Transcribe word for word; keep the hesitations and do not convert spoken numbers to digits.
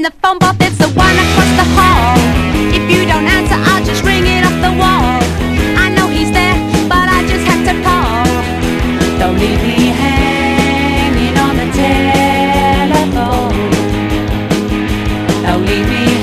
the phone, Bob, it's the one across the hall. If you don't answer, I'll just ring it off the wall. I know he's there, but I just have to call. Don't leave me hanging on the telephone. Don't leave me